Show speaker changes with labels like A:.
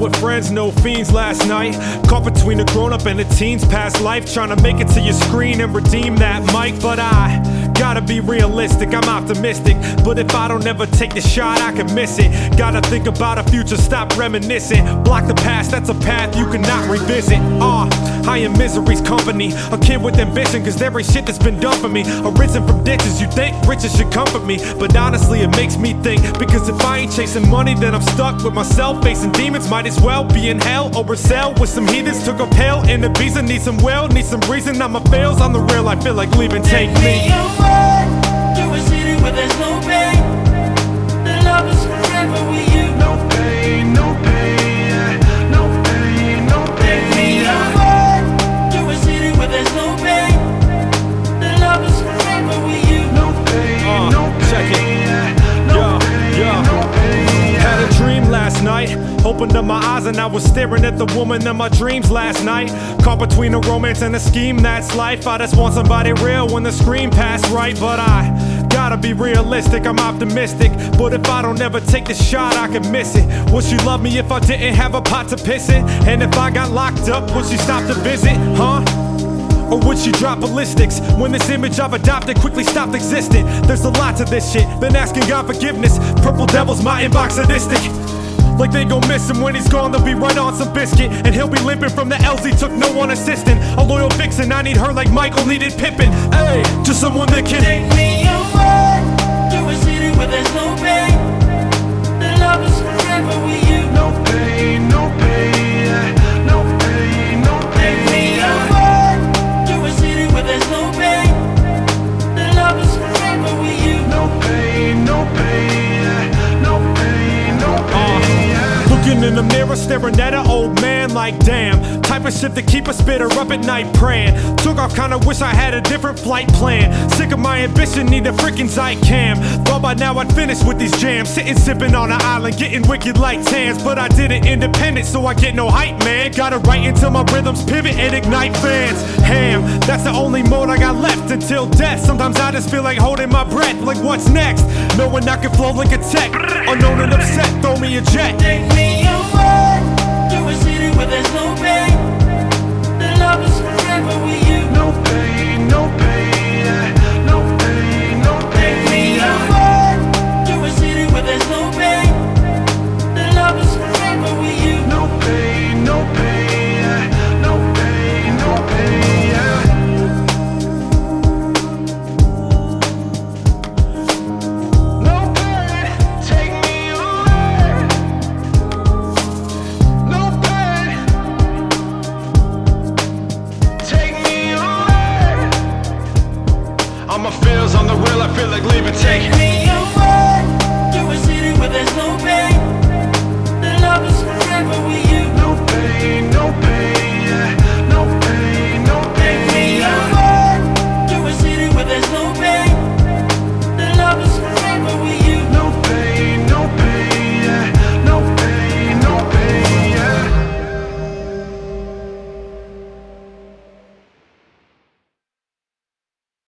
A: with friends, no fiends last night. Caught between a grown-up and a teen's past life, trying to make it to your screen and redeem that mic. But I gotta be realistic, I'm optimistic, but if I don't ever take the shot, I could miss it. Gotta think about a future, stop reminiscing. Block the past, that's a path you cannot revisit. I am misery's company, a kid with ambition, cause there ain't shit that's been done for me. Arisen from ditches, you think riches should comfort me, but honestly it makes me think, because if I ain't chasing money, then I'm stuck with myself, facing demons. Might as well be in hell, or sell with some heathens. Took a pill in Ibiza, need some will, need some reason. I'm a fails on the real, I feel like leaving, take me.
B: To a city where there's no pain. The love is forever with you.
C: No pain, no pain, no pain, no pain.
B: Take me away to a city where there's no pain. The love is forever with you.
C: No pain, no
A: check it.
C: pain, no pain, no pain.
A: Had a dream last night, opened up my eyes and I was staring at the woman of my dreams last night. Caught between a romance and a scheme, that's life. I just want somebody real when the screen passed right. But I gotta be realistic, I'm optimistic, but if I don't ever take the shot, I could miss it. Would she love me if I didn't have a pot to piss in? And if I got locked up, would she stop to visit, huh? Or would she drop ballistics when this image I've adopted quickly stopped existing? There's a lot to this shit, been asking God forgiveness. Purple Devil's my inbox sadistic. Like they gon' miss him when he's gone, they'll be right on some biscuit. And he'll be limping from the L's, he took no one assistant. A loyal vixen, I need her like Michael needed Pippin. Hey, just someone that can
B: Take me away to a city where there's no pain. The love is forever with you.
C: No pain, no pain, no pain, no
B: Take me
C: pain.
B: away to a city where there's no pain. The love is forever with you.
C: No pain, no pain, no pain, no pain.
A: looking in the mirror, staring at an old man like damn. Type of shit to keep a spitter up at night praying. Took off, kinda wish I had a different flight plan. Sick of my ambition, need a freaking Zycam. Thought by now I'd finish with these jams. Sitting sipping on an island, getting wicked like tans. But I did it independent, so I get no hype, man. Gotta write until my rhythms pivot and ignite fans. Ham, that's the only mode I got left until death. Sometimes I just feel like holding my breath, like what's next? Knowing I can flow like a tech. Unknown and upset, throw me a jet.
B: Take me away.